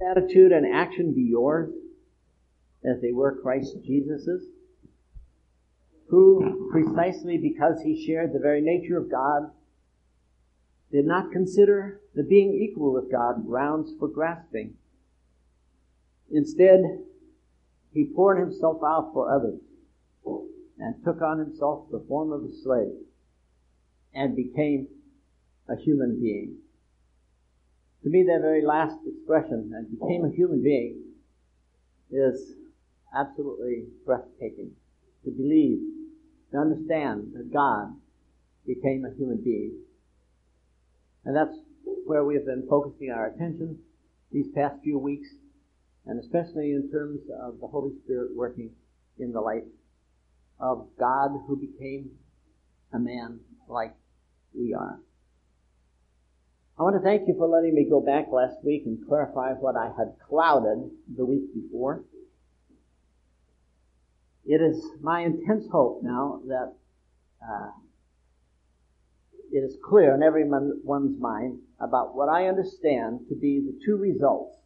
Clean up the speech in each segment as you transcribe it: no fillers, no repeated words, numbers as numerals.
attitude and action be yours as they were Christ Jesus's, who, precisely because he shared the very nature of God, did not consider the being equal with God grounds for grasping. Instead, he poured himself out for others and took on himself the form of a slave and became a human being. To me, that very last expression, and became a human being, is absolutely breathtaking. To believe, to understand that God became a human being. And that's where we have been focusing our attention these past few weeks, and especially in terms of the Holy Spirit working in the life of God who became a man like we are. I want to thank you for letting me go back last week and clarify what I had clouded the week before. It is my intense hope now that it is clear in everyone's mind about what I understand to be the two results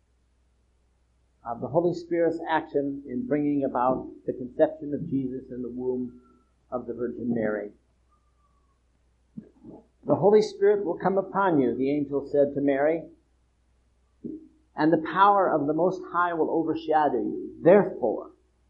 of the Holy Spirit's action in bringing about the conception of Jesus in the womb of the Virgin Mary. The Holy Spirit will come upon you, the angel said to Mary, and the power of the Most High will overshadow you. Therefore,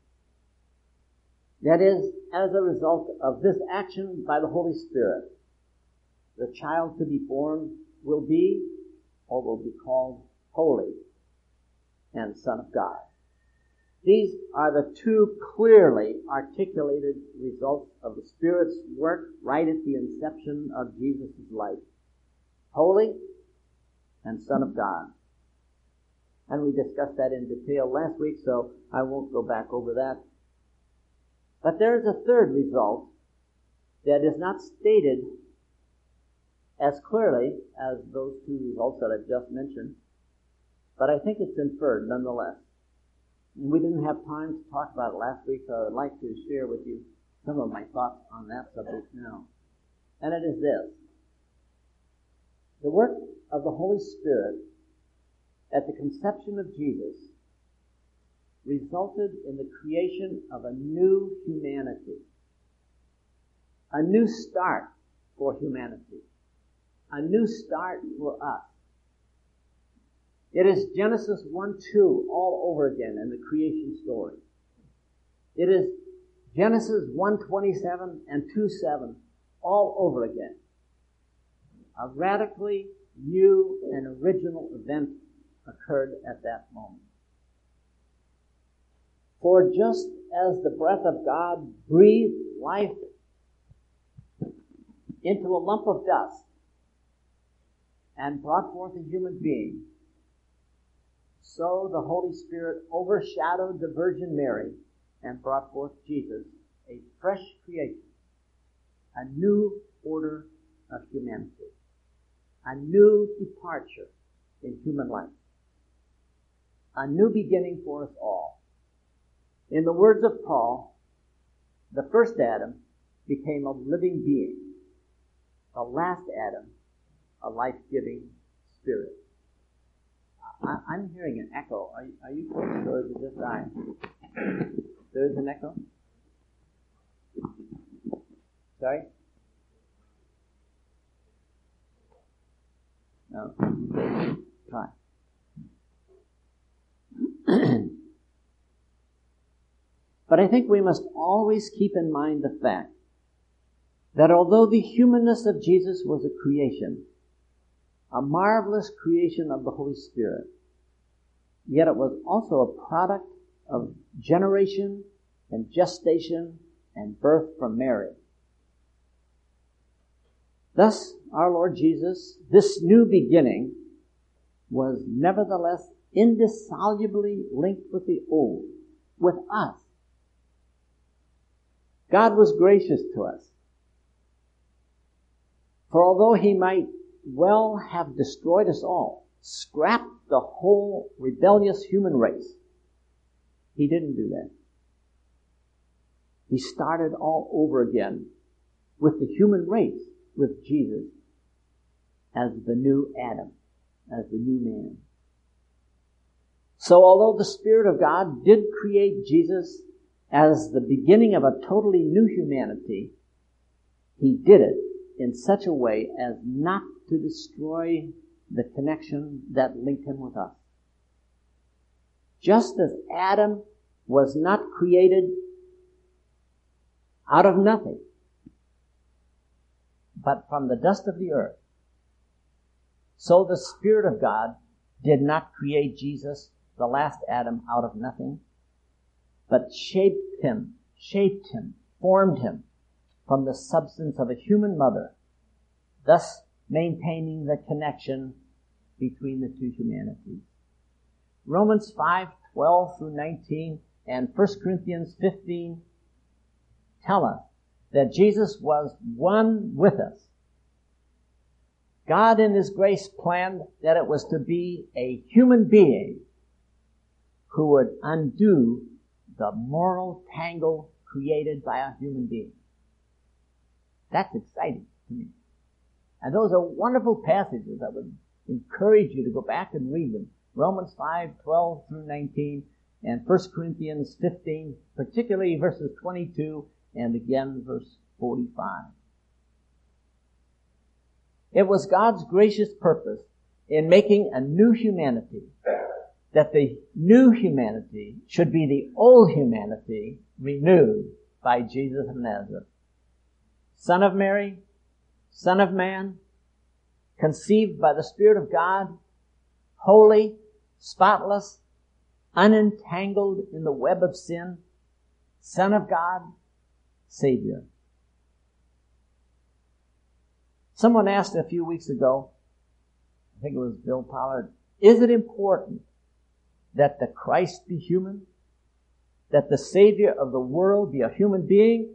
that is, as a result of this action by the Holy Spirit, the child to be born will be, or will be called, holy and Son of God. These are the two clearly articulated results of the Spirit's work right at the inception of Jesus' life. Holy and Son of God. And we discussed that in detail last week, so I won't go back over that. But there is a third result that is not stated as clearly as those two results that I've just mentioned, but I think it's inferred nonetheless. And we didn't have time to talk about it last week, so I would like to share with you some of my thoughts on that subject now. And it is this. The work of the Holy Spirit at the conception of Jesus resulted in the creation of a new humanity, a new start for humanity, a new start for us. It is Genesis 1:2 all over again in the creation story. It is Genesis 1:27 and 2:7 all over again. A radically new and original event occurred at that moment. For just as the breath of God breathed life into a lump of dust and brought forth a human being, so the Holy Spirit overshadowed the Virgin Mary and brought forth Jesus, a fresh creation, a new order of humanity, a new departure in human life, a new beginning for us all. In the words of Paul, the first Adam became a living being, the last Adam, a life-giving spirit. I'm hearing an echo. Are you close, or is it just I? There is an echo? Sorry? No. Try. But I think we must always keep in mind the fact that although the humanness of Jesus was a creation, a marvelous creation of the Holy Spirit, yet it was also a product of generation and gestation and birth from Mary. Thus, our Lord Jesus, this new beginning, was nevertheless indissolubly linked with the old, with us. God was gracious to us. For although he might well have destroyed us all, scrapped the whole rebellious human race, he didn't do that. He started all over again with the human race, with Jesus as the new Adam, as the new man. So although the Spirit of God did create Jesus as the beginning of a totally new humanity, he did it in such a way as not to destroy the connection that linked him with us. Just as Adam was not created out of nothing, but from the dust of the earth, so the Spirit of God did not create Jesus, the last Adam, out of nothing, but shaped him, formed him from the substance of a human mother, thus maintaining the connection between the two humanities. Romans 5:12 through 19 and 1 Corinthians 15 tell us that Jesus was one with us. God in His grace planned that it was to be a human being who would undo the moral tangle created by a human being. That's exciting to me. And those are wonderful passages. I would encourage you to go back and read them. Romans 5:12 through 19 and 1 Corinthians 15, particularly verses 22 and again verse 45. It was God's gracious purpose in making a new humanity that the new humanity should be the old humanity renewed by Jesus of Nazareth. Son of Mary, Son of Man, conceived by the Spirit of God, holy, spotless, unentangled in the web of sin, Son of God, Savior. Someone asked a few weeks ago, I think it was Bill Pollard, is it important that the Christ be human? That the Savior of the world be a human being?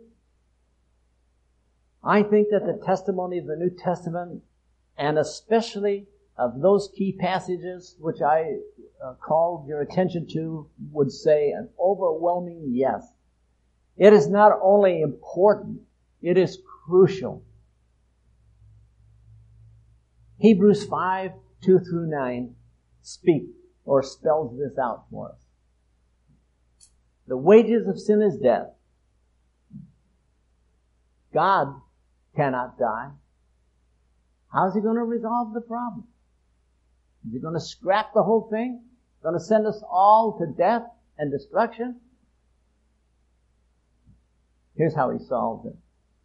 I think that the testimony of the New Testament, and especially of those key passages which I called your attention to, would say an overwhelming yes. It is not only important, it is crucial. Hebrews 5:2 through 9 spells this out for us. The wages of sin is death. God cannot die. How's He going to resolve the problem? Is He going to scrap the whole thing? Going to send us all to death and destruction? Here's how He solved it.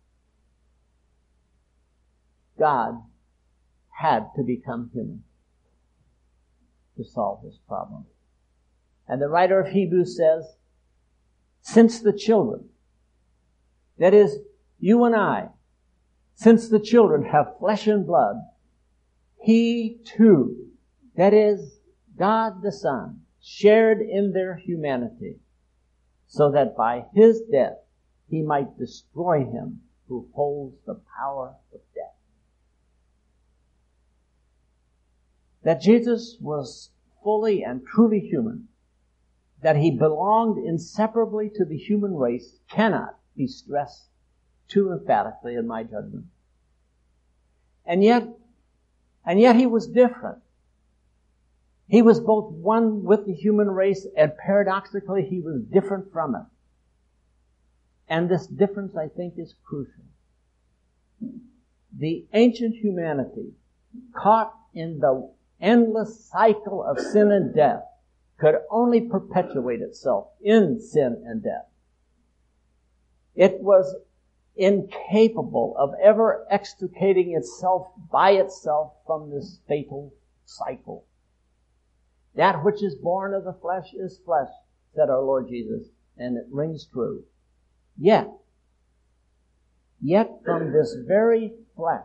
God had to become human to solve this problem. And the writer of Hebrews says, since the children, that is, you and I, since the children have flesh and blood, He too, that is, God the Son, shared in their humanity, so that by His death He might destroy him who holds the power of death. That Jesus was fully and truly human, that He belonged inseparably to the human race, cannot be stressed too emphatically in my judgment. And yet He was different. He was both one with the human race, and paradoxically He was different from it. And this difference, I think, is crucial. The ancient humanity, caught in the endless cycle of sin and death, could only perpetuate itself in sin and death. It was incapable of ever extricating itself by itself from this fatal cycle. That which is born of the flesh is flesh, said our Lord Jesus, and it rings true. Yet from this very flesh,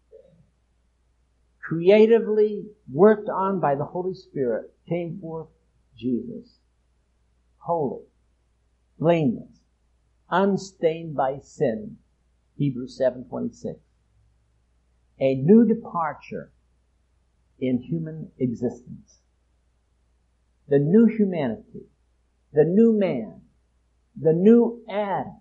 creatively worked on by the Holy Spirit, came forth Jesus, holy, blameless, unstained by sin, Hebrews 7:26. A new departure in human existence. The new humanity, the new man, the new Adam.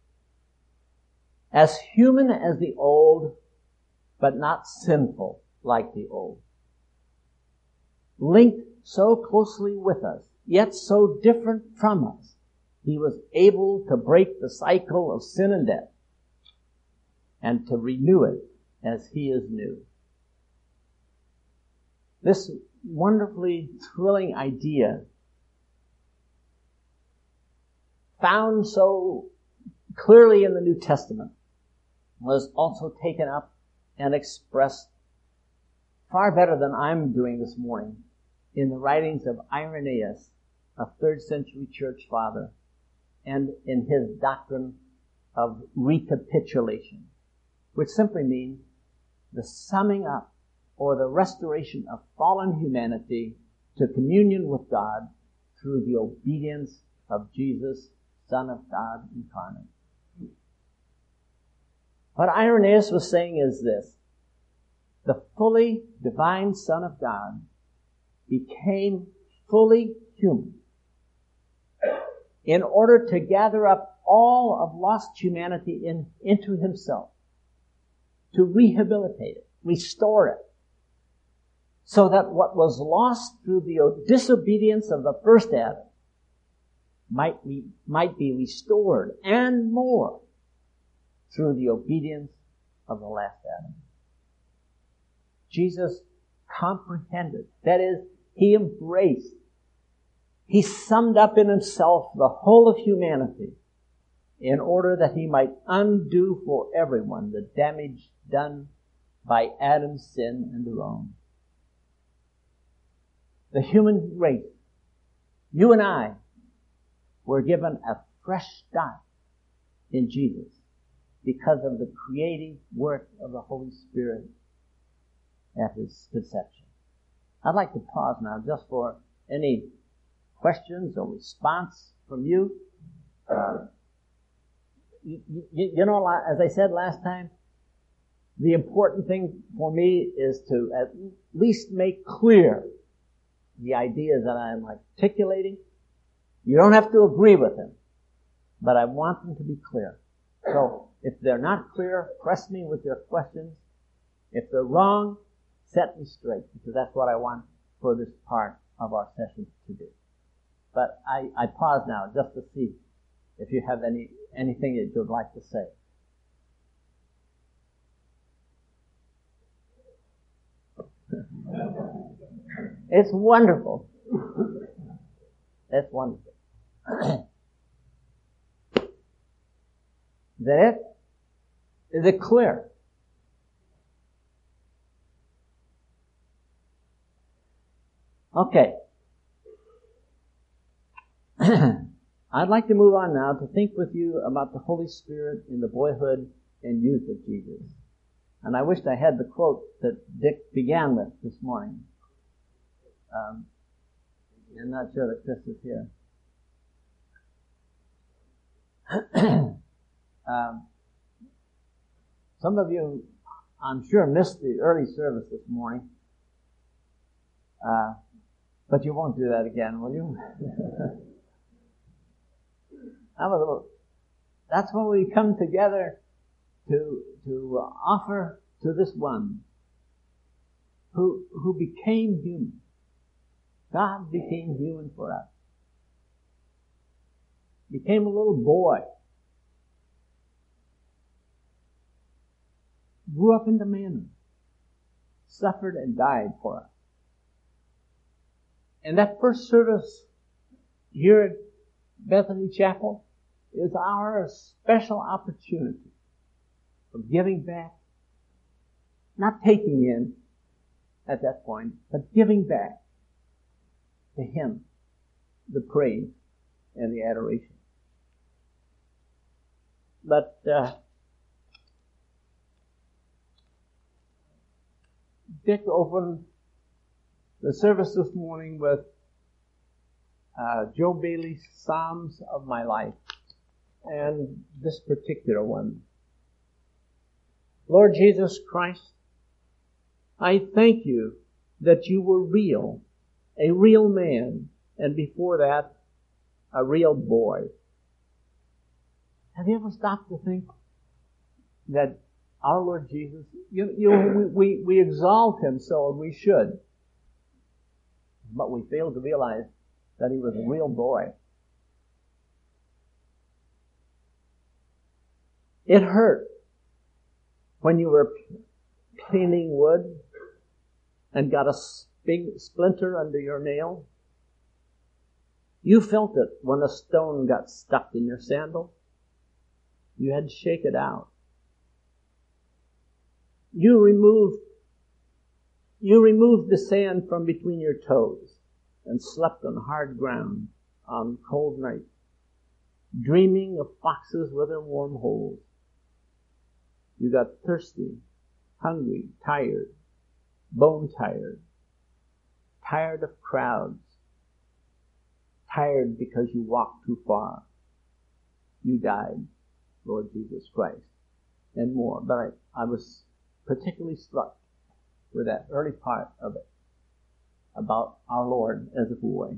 As human as the old, but not sinful like the old. Linked so closely with us yet so different from us, he was able to break the cycle of sin and death and to renew it as he is new. This wonderfully thrilling idea, found so clearly in the New Testament, was also taken up and expressed far better than I'm doing this morning in the writings of Irenaeus, a 3rd century church father, and in his doctrine of recapitulation, which simply means the summing up or the restoration of fallen humanity to communion with God through the obedience of Jesus, Son of God incarnate. What Irenaeus was saying is this: the fully divine Son of God became fully human in order to gather up all of lost humanity into himself, to rehabilitate it, restore it, so that what was lost through the disobedience of the first Adam might be restored, and more through the obedience of the last Adam. Jesus comprehended, that is, he embraced, he summed up in himself the whole of humanity in order that he might undo for everyone the damage done by Adam's sin and their own. The human race, you and I, were given a fresh start in Jesus because of the creative work of the Holy Spirit at his conception. I'd like to pause now just for any questions or response from you. You know, as I said last time, the important thing for me is to at least make clear the ideas that I'm articulating. You don't have to agree with them, but I want them to be clear. So if they're not clear, press me with your questions. If they're wrong, set me straight, because that's what I want for this part of our session to do. But I pause now just to see if you have anything that you'd like to say. It's wonderful. It's wonderful. Is that it? Is it clear? Okay. I'd like to move on now to think with you about the Holy Spirit in the boyhood and youth of Jesus. And I wished I had the quote that Dick began with this morning. I'm not sure that Chris is here. Some of you, I'm sure, missed the early service this morning. But you won't do that again, will you? That's when we come together to offer to this one who became human. God became human for us. Became a little boy. Grew up into manhood. Suffered and died for us. And that first service here at Bethany Chapel is our special opportunity of giving back, not taking in at that point, but giving back to Him the praise and the adoration. But Dick opened the service this morning with Joe Bailey's Psalms of My Life, and this particular one. Lord Jesus Christ, I thank you that you were real, a real man, and before that, a real boy. Have you ever stopped to think that our Lord Jesus, we exalt Him so, and we should, but we fail to realize that he was a real boy. It hurt when you were cleaning wood and got a big splinter under your nail. You felt it when a stone got stuck in your sandal. You had to shake it out. You removed the sand from between your toes and slept on hard ground on cold nights, dreaming of foxes with their warm holes. You got thirsty, hungry, tired, bone-tired, tired of crowds, tired because you walked too far. You died, Lord Jesus Christ, and more. But I was particularly struck with that early part of it about our Lord as a boy.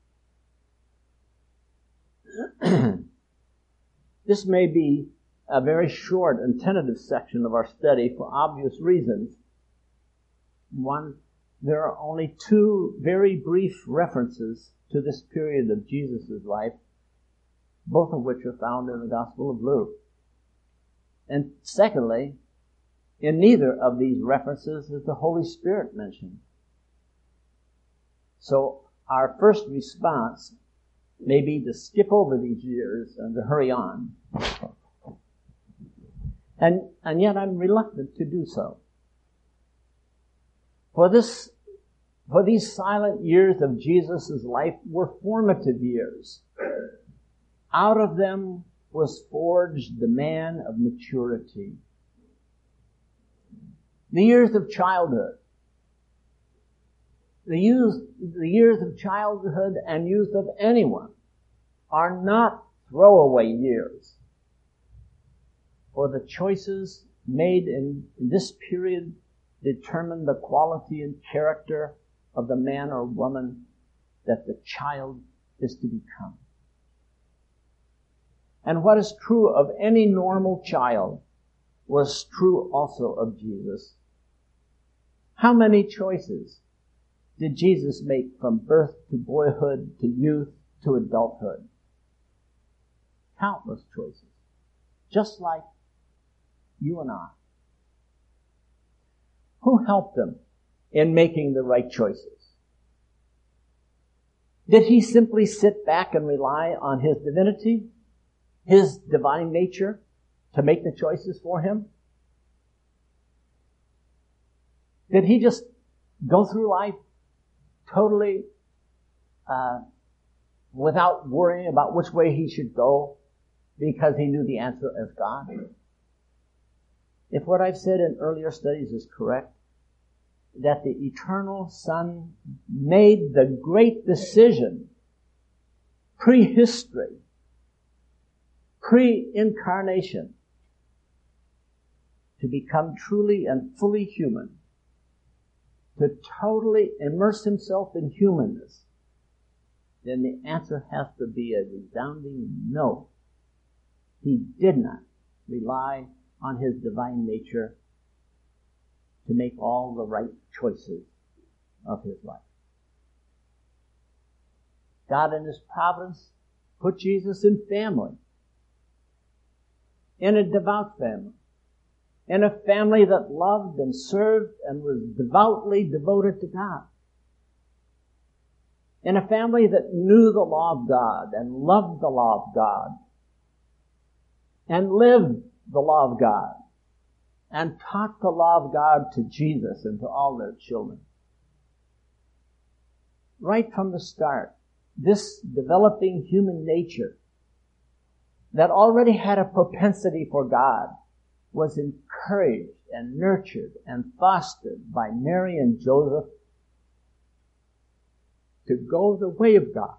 This may be a very short and tentative section of our study for obvious reasons. One, there are only two very brief references to this period of Jesus' life, both of which are found in the Gospel of Luke. And secondly, in neither of these references is the Holy Spirit mentioned. So our first response may be to skip over these years and to hurry on. And yet I'm reluctant to do so. For these silent years of Jesus' life were formative years. Out of them was forged the man of maturity. The years of childhood. The years of childhood and youth of anyone are not throwaway years. For the choices made in this period determine the quality and character of the man or woman that the child is to become. And what is true of any normal child was true also of Jesus. How many choices did Jesus make from birth to boyhood to youth to adulthood? Countless choices. Just like you and I. Who helped him in making the right choices? Did he simply sit back and rely on his divinity, his divine nature, to make the choices for him? Did he just go through life totally without worrying about which way he should go because he knew the answer as God? If what I've said in earlier studies is correct, that the eternal Son made the great decision, pre-history, pre-incarnation, to become truly and fully human, to totally immerse himself in humanness, then the answer has to be a resounding no. He did not rely on his divine nature to make all the right choices of his life. God in his providence put Jesus in family, in a devout family, in a family that loved and served and was devoutly devoted to God, in a family that knew the law of God and loved the law of God and lived the law of God and taught the law of God to Jesus and to all their children. Right from the start, this developing human nature that already had a propensity for God was encouraged and nurtured and fostered by Mary and Joseph to go the way of God.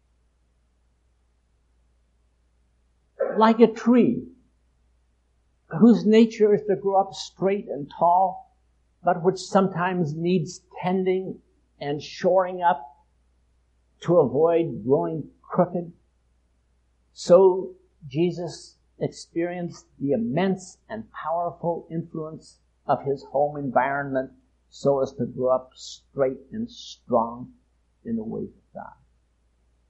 Like a tree whose nature is to grow up straight and tall, but which sometimes needs tending and shoring up to avoid growing crooked, so Jesus experienced the immense and powerful influence of his home environment so as to grow up straight and strong in the ways of God.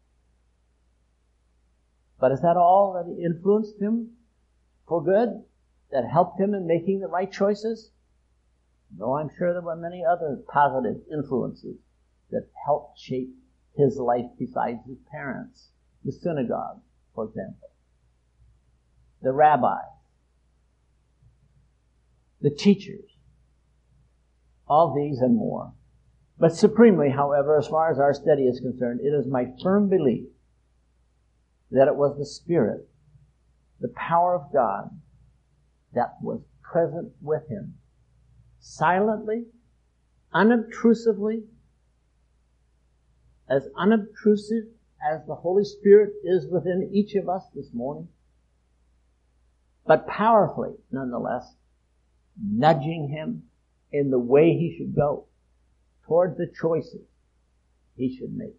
But is that all that influenced him for good? That helped him in making the right choices? No, I'm sure there were many other positive influences that helped shape his life besides his parents. The synagogue, for example. The rabbi. The teachers. All these and more. But supremely, however, as far as our study is concerned, it is my firm belief that it was the Spirit, the power of God, that was present with him, silently, unobtrusively, as unobtrusive as the Holy Spirit is within each of us this morning, but powerfully, nonetheless, nudging him in the way he should go, toward the choices he should make.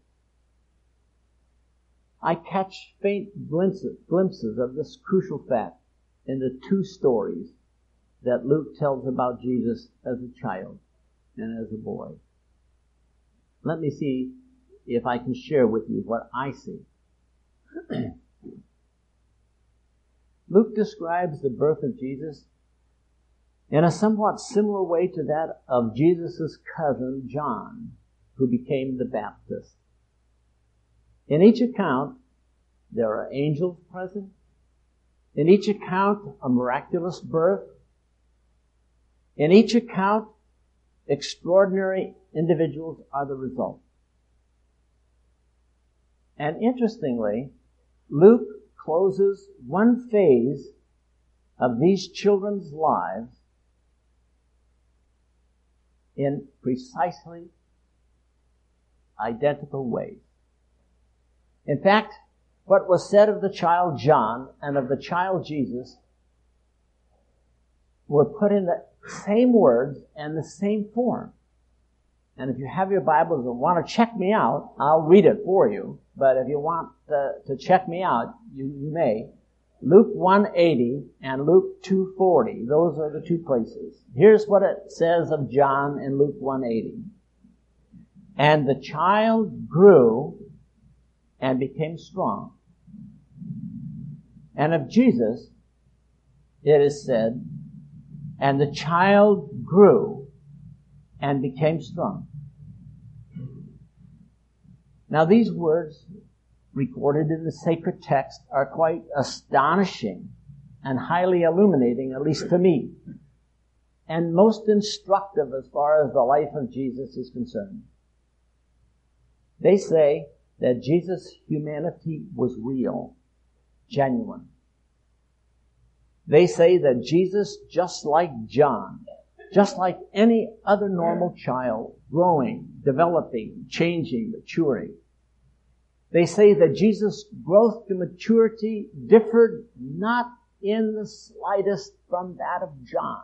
I catch faint glimpses of this crucial fact in the two stories that Luke tells about Jesus as a child and as a boy. Let me see if I can share with you what I see. Luke describes the birth of Jesus in a somewhat similar way to that of Jesus' cousin John, who became the Baptist. In each account, there are angels present. In each account, a miraculous birth. In each account, extraordinary individuals are the result. And interestingly, Luke closes one phase of these children's lives in precisely identical ways. In fact, what was said of the child John and of the child Jesus were put in the same words and the same form. And if you have your Bibles and want to check me out, I'll read it for you. But if you want to check me out, you may. Luke 1:80 and Luke 2:40. Those are the two places. Here's what it says of John in Luke 1:80. And the child grew and became strong. And of Jesus, it is said, and the child grew and became strong. Now these words recorded in the sacred text are quite astonishing and highly illuminating, at least to me, and most instructive as far as the life of Jesus is concerned. They say that Jesus' humanity was real, genuine. They say that Jesus, just like John, just like any other normal child, growing, developing, changing, maturing, they say that Jesus' growth to maturity differed not in the slightest from that of John.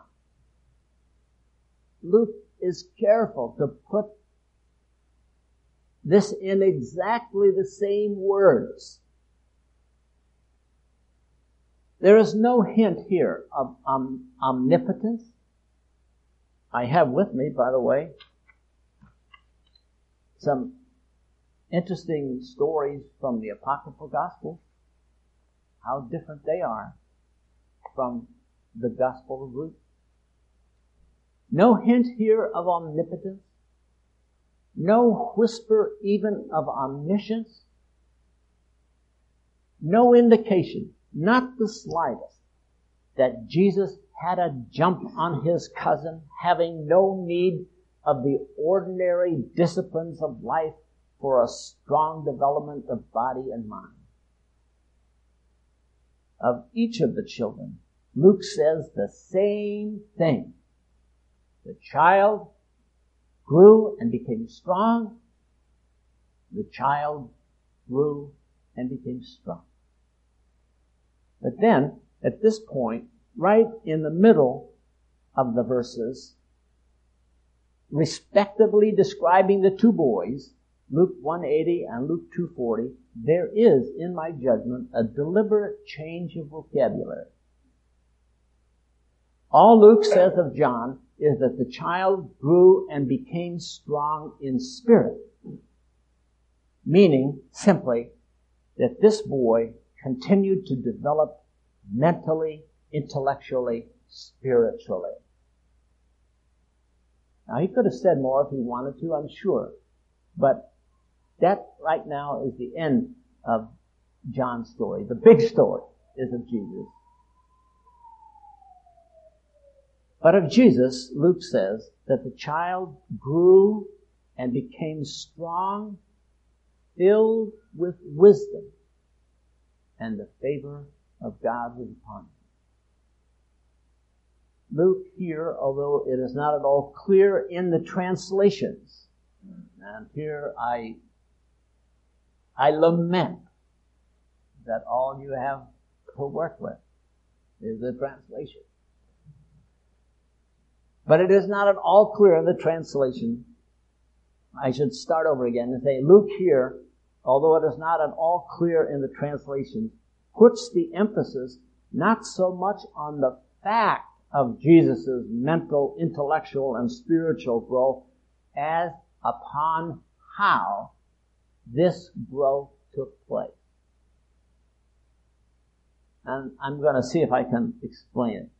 Luke is careful to put this in exactly the same words. There is no hint here of omnipotence. I have with me, by the way, some interesting stories from the Apocryphal Gospels, how different they are from the Gospel of Luke. No hint here of omnipotence. No whisper even of omniscience. No indication, not the slightest, that Jesus had a jump on his cousin, having no need of the ordinary disciplines of life for a strong development of body and mind. Of each of the children, Luke says the same thing. The child grew and became strong. The child grew and became strong. But then, at this point, right in the middle of the verses, respectively describing the two boys, Luke 1:80 and Luke 2:40, there is, in my judgment, a deliberate change of vocabulary. All Luke says of John is that the child grew and became strong in spirit, meaning simply that this boy continued to develop mentally, intellectually, spiritually. Now, he could have said more if he wanted to, I'm sure. But that right now is the end of John's story. The big story is of Jesus. But of Jesus, Luke says that the child grew and became strong, filled with wisdom, and the favor of God was upon him. Luke here, although it is not at all clear in the translations, and here I lament that all you have to work with is the translation. But it is not at all clear in the translation. I should start over again and say Luke here, although it is not at all clear in the translation, puts the emphasis not so much on the fact of Jesus' mental, intellectual, and spiritual growth as upon how this growth took place. And I'm going to see if I can explain it.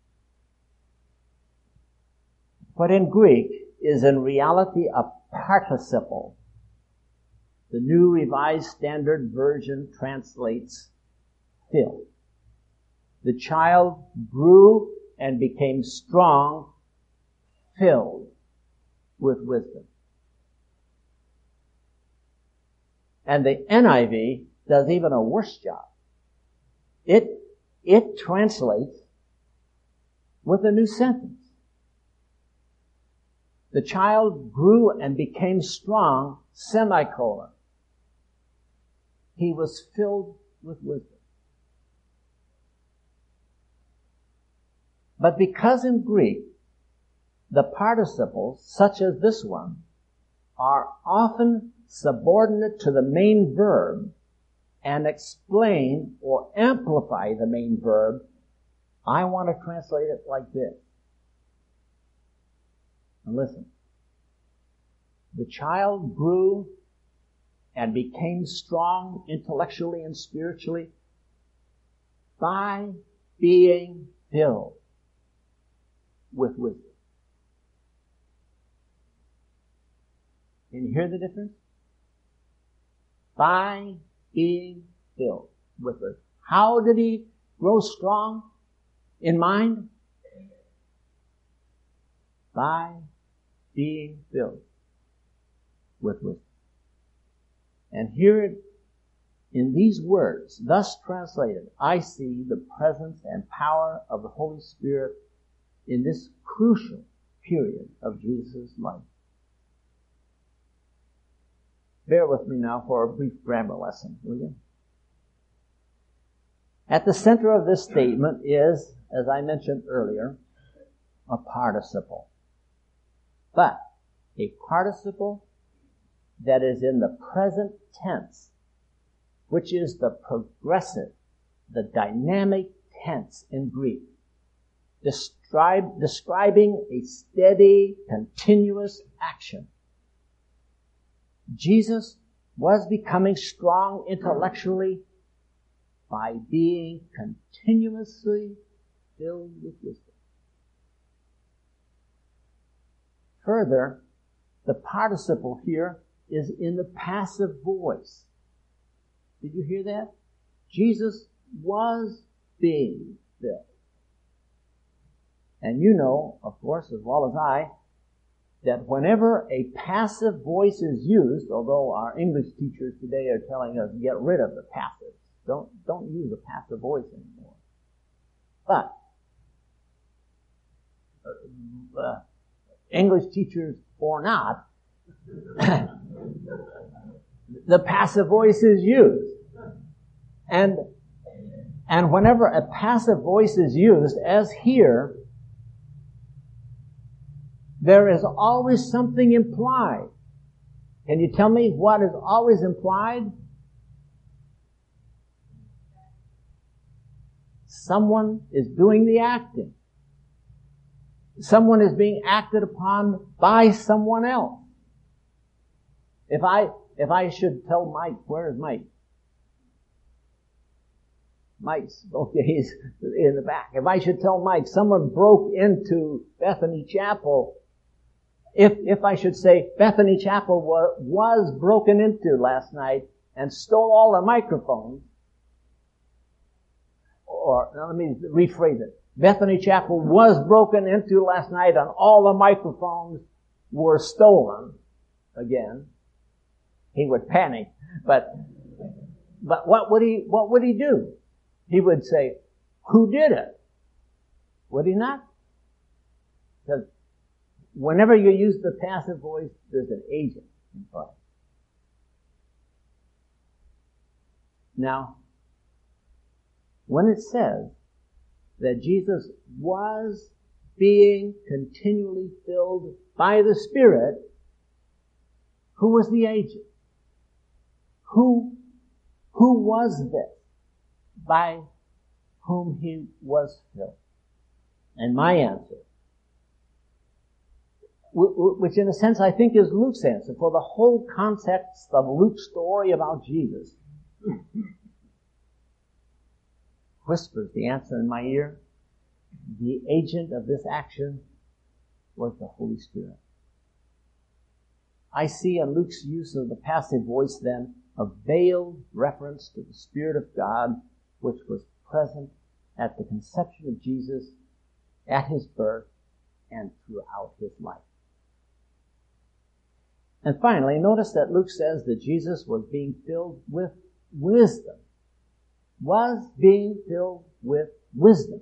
What in Greek is in reality a participle. The New Revised Standard Version translates filled. The child grew and became strong, filled with wisdom. And the NIV does even a worse job. It translates with a new sentence. The child grew and became strong, semicolon. He was filled with wisdom. But because in Greek, the participles, such as this one, are often subordinate to the main verb and explain or amplify the main verb, I want to translate it like this. And listen. The child grew and became strong intellectually and spiritually by being filled with wisdom. Can you hear the difference? By being filled with wisdom. How did he grow strong in mind? By being filled with wisdom. And here in these words, thus translated, I see the presence and power of the Holy Spirit in this crucial period of Jesus' life. Bear with me now for a brief grammar lesson, will you? At the center of this statement is, as I mentioned earlier, a participle. But a participle that is in the present tense, which is the progressive, the dynamic tense in Greek, describing a steady, continuous action. Jesus was becoming strong intellectually by being continuously filled with wisdom. Further, the participle here is in the passive voice. Did you hear that? Jesus was being filled. And you know, of course, as well as I, that whenever a passive voice is used, although our English teachers today are telling us get rid of the passive, don't use a passive voice anymore. But English teachers or not, the passive voice is used. And whenever a passive voice is used, as here, there is always something implied. Can you tell me what is always implied? Someone is doing the acting. Someone is being acted upon by someone else. If I should tell Mike, where is Mike? Mike's both days in the back. If I should tell Mike someone broke into Bethany Chapel, if I should say Bethany Chapel was broken into last night and stole all the microphones, or now let me rephrase it. Bethany Chapel was broken into last night and all the microphones were stolen again, he would panic. But what would he do? He would say, who did it? Would he not? Because whenever you use the passive voice, there's an agent involved. Now, when it says that Jesus was being continually filled by the Spirit, who was the agent? Who was this by whom he was filled? And my answer, which in a sense I think is Luke's answer, for the whole context of Luke's story about Jesus, whispers the answer in my ear. The agent of this action was the Holy Spirit. I see in Luke's use of the passive voice then a veiled reference to the Spirit of God, which was present at the conception of Jesus, at his birth, and throughout his life. And finally, notice that Luke says that Jesus was being filled with wisdom. Was being filled with wisdom.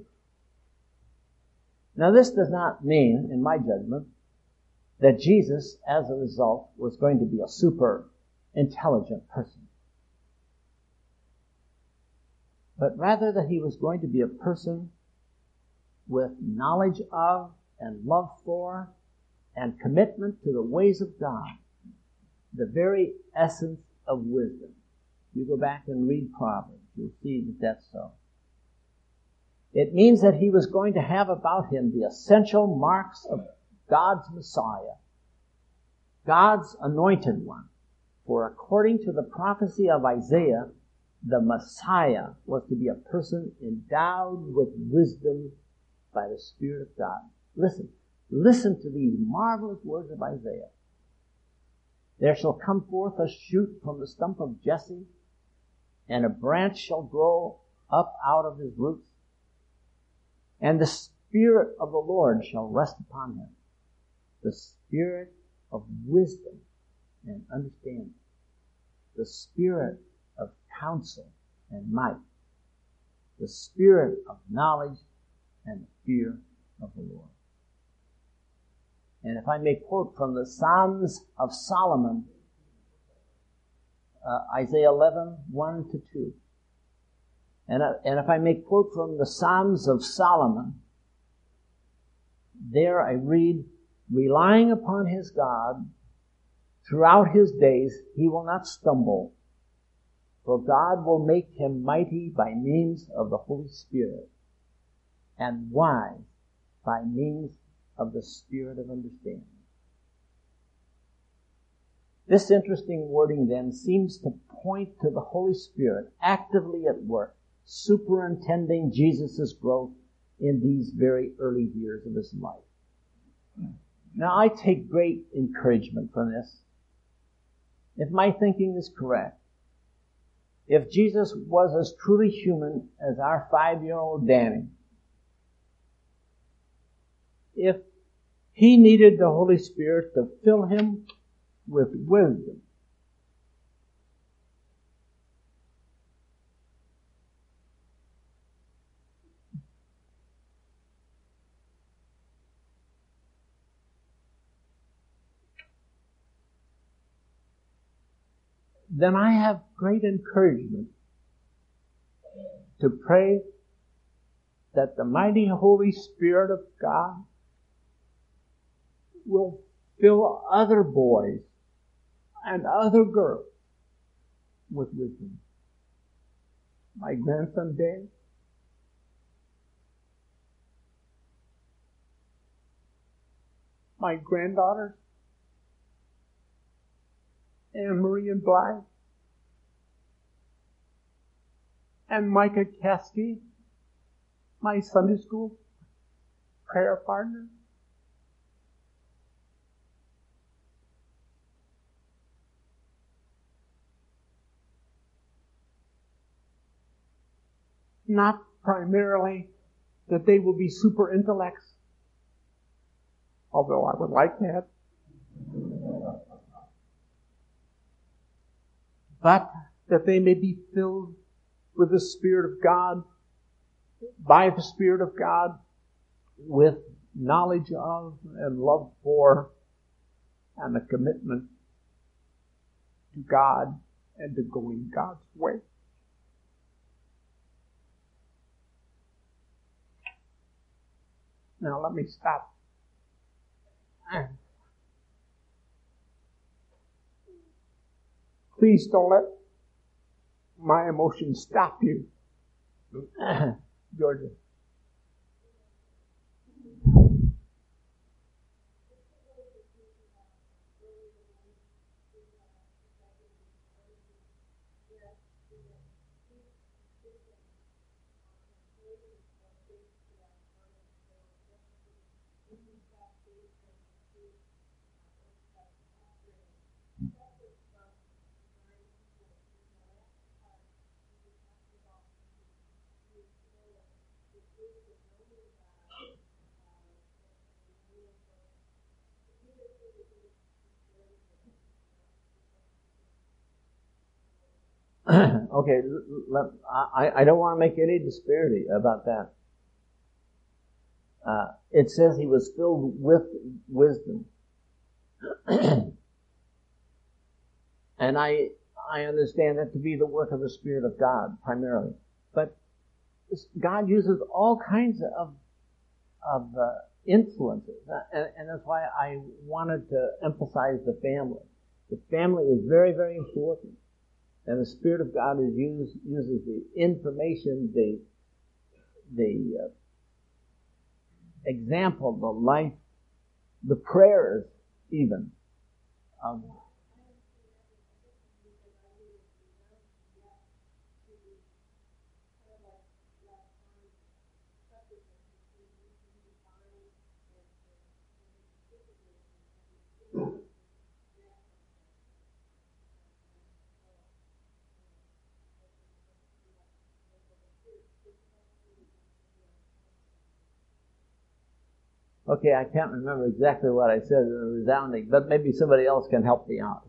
Now this does not mean, in my judgment, that Jesus, as a result, was going to be a super intelligent person. But rather that he was going to be a person with knowledge of and love for and commitment to the ways of God, the very essence of wisdom. You go back and read Proverbs, you'll see that that's so. It means that he was going to have about him the essential marks of God's Messiah, God's anointed one. For according to the prophecy of Isaiah, the Messiah was to be a person endowed with wisdom by the Spirit of God. Listen to these marvelous words of Isaiah. There shall come forth a shoot from the stump of Jesse, and a branch shall grow up out of his roots. And the Spirit of the Lord shall rest upon him, the Spirit of wisdom and understanding, the Spirit of counsel and might, the Spirit of knowledge and the fear of the Lord. And if I may quote from the Psalms of Solomon, Isaiah 11, 1-2. And if I may quote from the Psalms of Solomon, there I read, relying upon his God, throughout his days he will not stumble, for God will make him mighty by means of the Holy Spirit, and wise by means of the Spirit of understanding. This interesting wording then seems to point to the Holy Spirit actively at work, superintending Jesus' growth in these very early years of his life. Now, I take great encouragement from this. If my thinking is correct, if Jesus was as truly human as our 5-year-old Danny, if he needed the Holy Spirit to fill him with wisdom, then I have great encouragement to pray that the mighty Holy Spirit of God will fill other boys and other girls with wisdom. My grandson Dan, my granddaughters, Anne Marie and Blythe, and Micah Caskey, my Sunday school prayer partner. Not primarily that they will be super intellects, although I would like that. But that they may be filled with the Spirit of God, by the Spirit of God, with knowledge of and love for and a commitment to God and to going God's way. Now let me stop. Please don't let my emotions stop you. Georgia. Okay, I don't want to make any disparity about that. It says he was filled with wisdom. And I understand that to be the work of the Spirit of God, primarily. But God uses all kinds of influences. And that's why I wanted to emphasize the family. The family is very, very important. And the Spirit of God uses the information, the example, the life, the prayers even. Okay, I can't remember exactly what I said in a resounding, but maybe somebody else can help me out.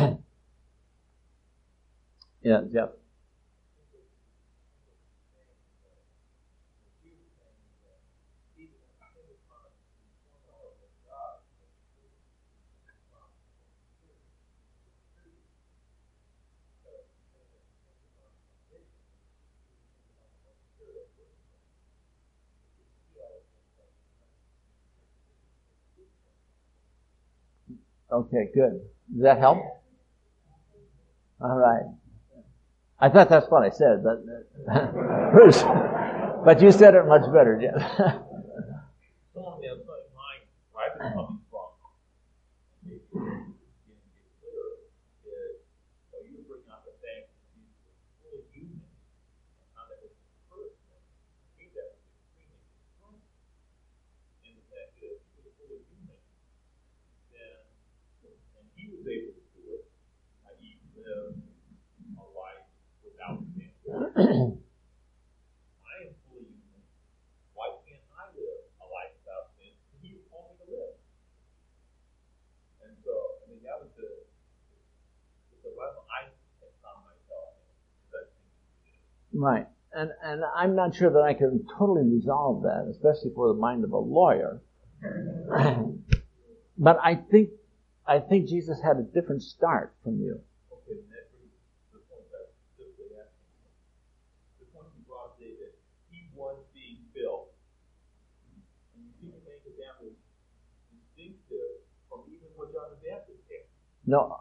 Yeah, Jeff. Okay, good. Does that help? All right. I thought that's what I said, but Bruce, but you said it much better, Jeff. Right. And I'm not sure that I can totally resolve that, especially for the mind of a lawyer. But I think Jesus had a different start from you. Okay, that brings the point that simply asking. The point you brought today that he was being filled. And you seem to think that was distinctive from even what John the Baptist did. No,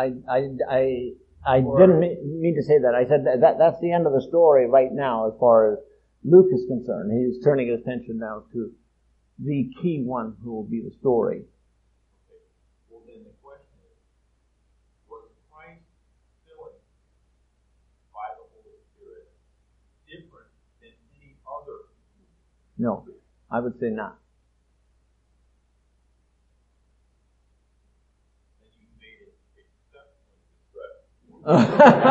I didn't mean to say that. I said that's the end of the story right now as far as Luke is concerned. He's turning his attention now to the key one who will be the story. Okay. Well, then the question is, was Christ filling by the Holy Spirit No, I would say not. And you made it exceptionally distressing.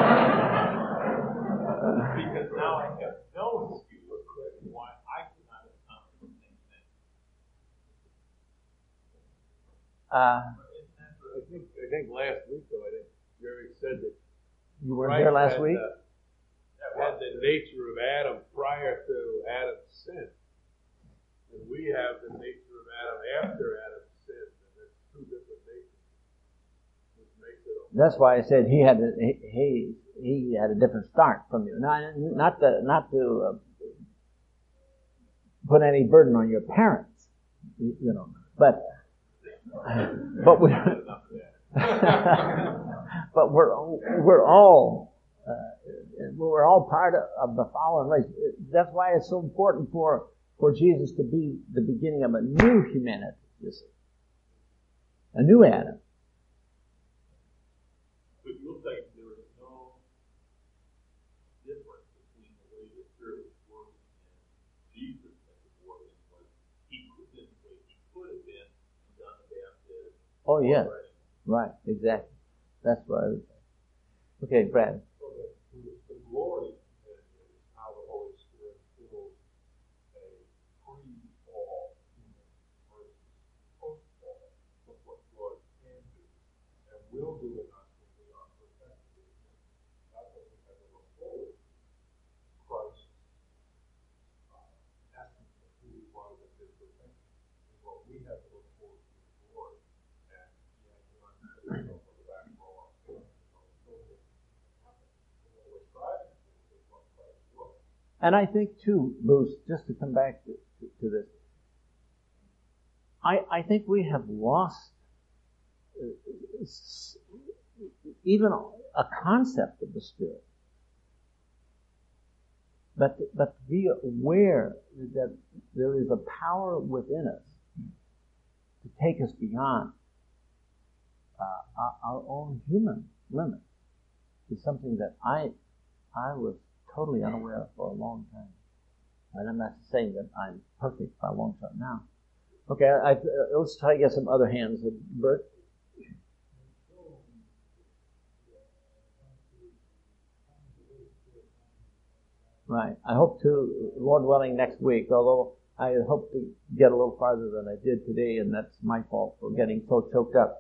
Because now I have no excuse why I could not have accomplished the same thing. I think last week, though, I think Jerry said that You weren't here last week? Had the nature of Adam prior to Adam's sin. And we have the nature of Adam after Adam's sin. And there's two different natures. Which makes it That's why I said he had a different start from you. Not to put any burden on your parents, but we but we're all part of the fallen race. That's why it's so important for Jesus to be the beginning of a new humanity, you see. A new Adam. But it looks like there is no difference between the way the Spirit was working and Jesus as it working, was he could have been John the Baptist. Oh, yes. Right, exactly. That's what I would say. Okay, Brad. So the glory is how the Holy Spirit fills a pre-fall human versus post-fall of what God can do and will do in us when we are perfected. Not that we have to look forward to Christ's essence of who he was and his perfection, and what we have to look forward to his glory. And yet we want to put ourselves on the back row of things. And I think too, Bruce, just to come back to this, I think we have lost even a concept of the Spirit. But to be aware that there is a power within us to take us beyond our own human limits is something that I was totally unaware of for a long time. And I'm not saying that I'm perfect by a long shot now. Okay, let's try to get some other hands. Bert? Right. I hope to, Lord willing, next week, although I hope to get a little farther than I did today, and that's my fault for getting so choked up.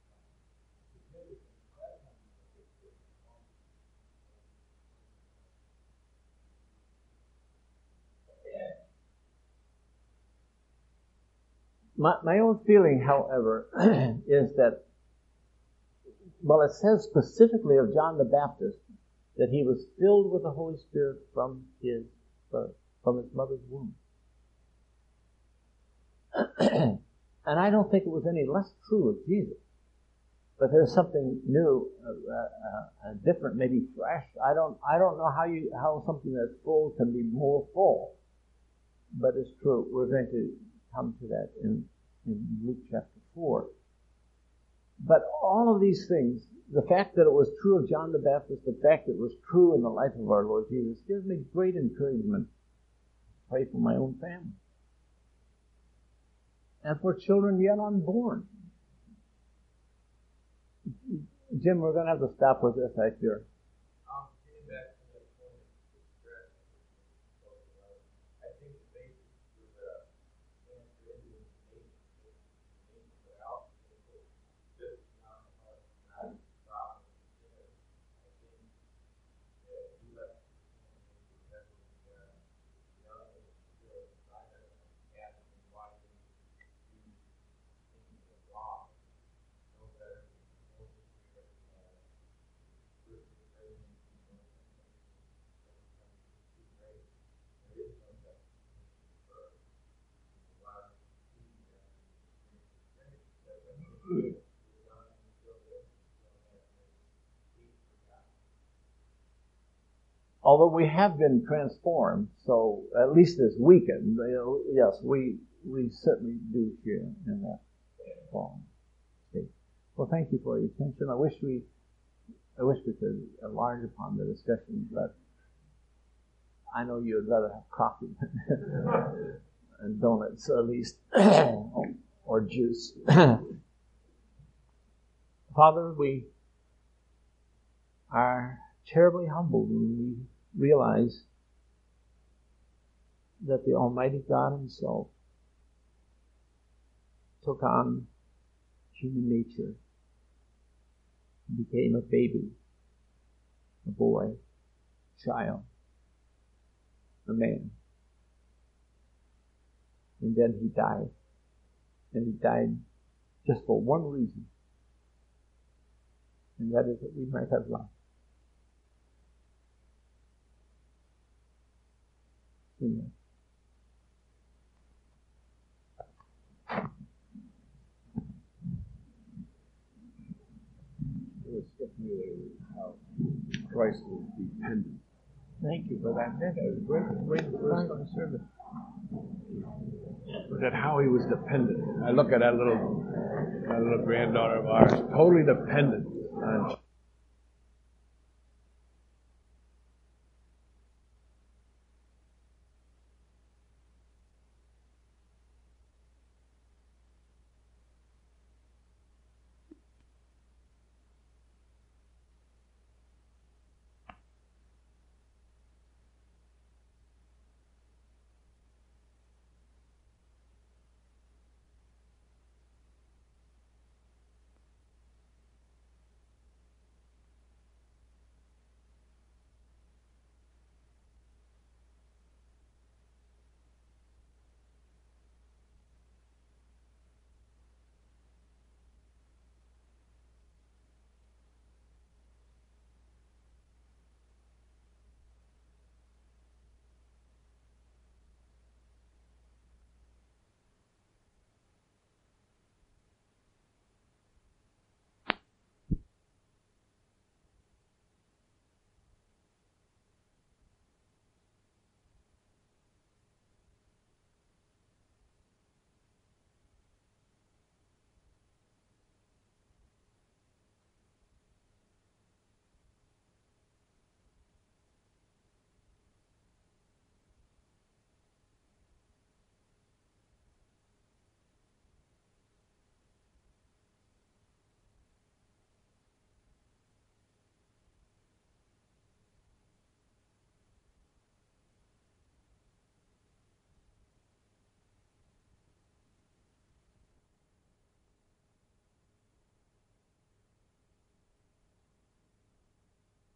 My own feeling, however, is that, well, it says specifically of John the Baptist that he was filled with the Holy Spirit from his birth, from his mother's womb. And I don't think it was any less true of Jesus. But there's something new, different, maybe fresh. I don't know how something that's full can be more full. But it's true. We're going to come to that in Luke chapter 4. But all of these things, the fact that it was true of John the Baptist, the fact that it was true in the life of our Lord Jesus, gives me great encouragement. Pray for my own family. And for children yet unborn. Jim, we're going to have to stop with this, I fear. Getting back to that point of stress, I think the basis for the answer is the nation put out. This is not a problem. I think that you left that young and still inside of and watching these things that are wrong. No better than Although we have been transformed, so at least this weekend, yes, we certainly do share in that fall state. Well, thank you for your attention. I wish we could enlarge upon the discussion, but I know you'd rather have coffee and donuts, at least, or juice. Father, we are terribly humbled when we realize that the Almighty God Himself took on human nature, became a baby, a boy, child, a man. And then He died. And He died just for one reason. And that is that we might have life. Amen. It was struck me how Christ was dependent. Thank you for that. That's a great verse on the service. That how He was dependent. I look at that little granddaughter of ours, totally dependent on